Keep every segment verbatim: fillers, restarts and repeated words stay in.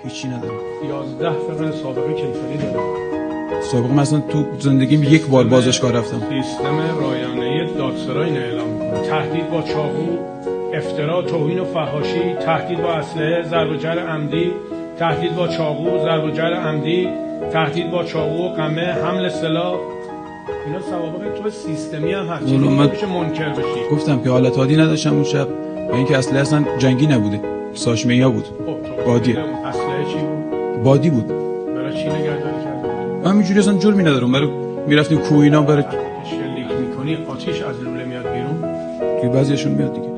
هیچی ندارم. یازده فقط سابقه کیفری دارم. سابقه مثلا تو زندگیم یک بار بازداشتگاه رفتم. سیستم رایانه دادسرای اعلام می‌کنه. تهدید با چاقو، افترا، توهین و فحاشی، تهدید با اسلحه، ضرب و جرح عمدی، تهدید با چاقو، ضرب و جرح عمدی، تهدید با چاقو و قمه، حمل سلاح. اینا سوابق تو سیستمی هم هست. چیزی نمیشه منکر بشی. گفتم که حالت عادی نداشتم اون شب و اینکه اسلحه اصلا جنگی نبوده. ساشمیا بود. بادی. اسلحه چی بود؟ بادی بود. برای چی نگهداری کردی؟ همینجوری اصلا جرمی ندارم. برای میرفتیم کوه اینا برای شلیک میکنی آتیش از لوله میاد بیرون. توی بعضیشون میاد دیگه.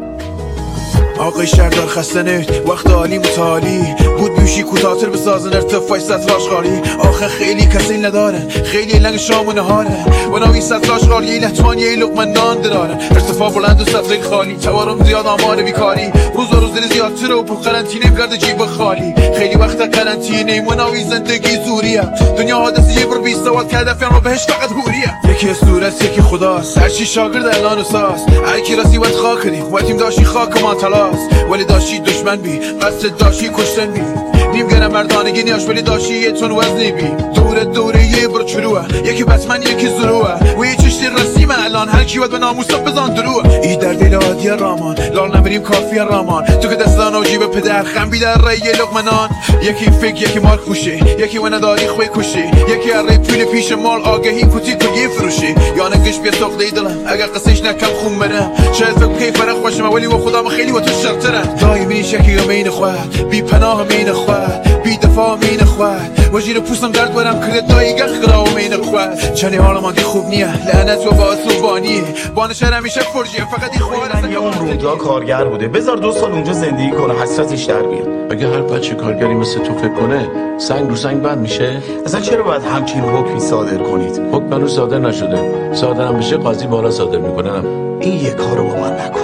آقای شهردار خسته نید وقت عالی متعالی بود بیوشی کوتاتر بسازن ارتفاعی ستراش غالی آخه خیلی کسی نداره خیلی لنگ شام و نهاره و ناوی ستراش غالی لطفانی ای لقمه نان داره ارتفاع بلند و سترک خالی توارم زیاد آمار بیکاری روز و روز دل زیاد تر و پر قرنطینه گرد جیب خالی خیلی وقت قرنطینه و ناوی زندگی زوریه دنیا حادثه بر بیست سواد کرده فهم رو بهش فقط هوریه یکی صورت یکی خداست هر چی شاگرد الان و ساس هر کی راسی وقت خاک کردی وقتیم داشتی خاک ما تلاس ولی داشتی دشمن بی قصد داشتی کشتن بی نیم گرم مردانگی نیاش ولی داشتی یه تون وزنی بی دور دوره یه برو چلوه یکی بتمن یکی زروه و یه چشتی رسیمه الان هر کی باید به ناموسا بزان دروه ای در دل عادی رامان لال نبریم کافی رامان تو که دستان و جیب پدر خم بی در رای لقمنان یکی فکر یکی مال خوشه یکی و نداری خوی کشه یکی اره پول پیش مال آگهی کتی کگی فروشی یا نگش بیا ساخته دلم اگر قصهش نکم خون برم شاید فکر کی فرق خوشم ولی و خودم خیلی و تو شرطرم دایمی شکی و مین خواد بی پناه مین خواد بی دفاع مین خواد وجیر پوستم درد برم کرد دایی گخرا و مین خواد چنی حالا مادی خوب نیه لعنت و باسوبانی بانشهر همیشه فرجیه فقط این خواد من یه اون رودا کارگر بوده بذار دو سال اونجا زندگی کنه حسرتش در بیاد اگه هر بچه کارگری مثل تو فکر کنه سنگ رو سنگ بند میشه. اصلا چرا باید همچین حکمی صادر کنید؟ حکم هنوز صادر نشده. صادرم بشه قاضی بالا صادر میکنه. این یه کارو با من نکن.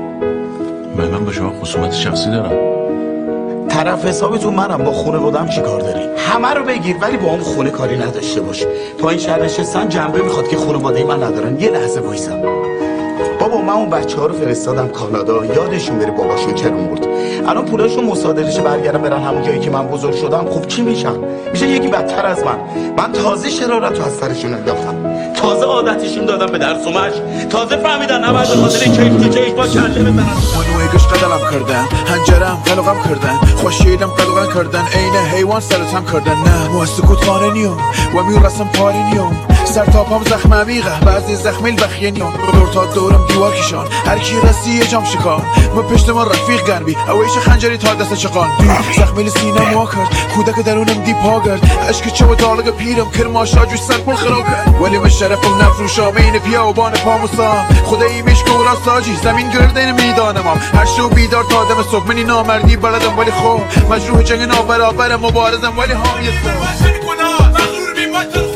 من من با شما خصومت شخصی دارم. طرف حسابتون منم با خانواده‌ام چی کار داری؟ همه رو بگیر ولی با اون خونه کاری نداشته باش. تا این شهر نشستن جنبه میخواد که خانواده من ندارن. یه لحظه وایسا. بابا من اون بچه‌ها رو فرستادم کانادا یادشون بره باباشون کرون برد. الان پولاشون مصادرهش برگردن برن همون جایی که من بزرگ شدم. خب چی میشن؟ میشه یکی بدتر از من. من تازه شرارت رو از سرشون انداختم. تازه عادتشون دادم به درس و مشق. تازه فهمیدن نباید به خاطر کیف تو چیش با کله بزنن. منو گش قدلم کردن هنجرم قلقم کردن خوشیدم قلقم کردن عین حیوان سرتم کردن نه مو سکوت خانه نیوم و میو رسم پاری نیوم سر تا پام زخم عمیقه بعضی زخمیل بخیه نیوم دور تا دورم دیوار کشان هر کی رسی یه جام شکان و پشت ما رفیق گربی اویش خنجری تا دست چقان زخمیل سینه مو کرد کودک درونم دی پا کرد اشک چه و دالگ پیرم کرماشا جوش سر پر خراب کرد ولی من شرفم نفروشا بین پیا و بان پاموسا خدایی میش که ورا ساجی زمین گردین میدانم هر شو بیدار تا دم صبح منی نامردی بلدم ولی خوب مجروح جنگ نابرابر مبارزم ولی حامی است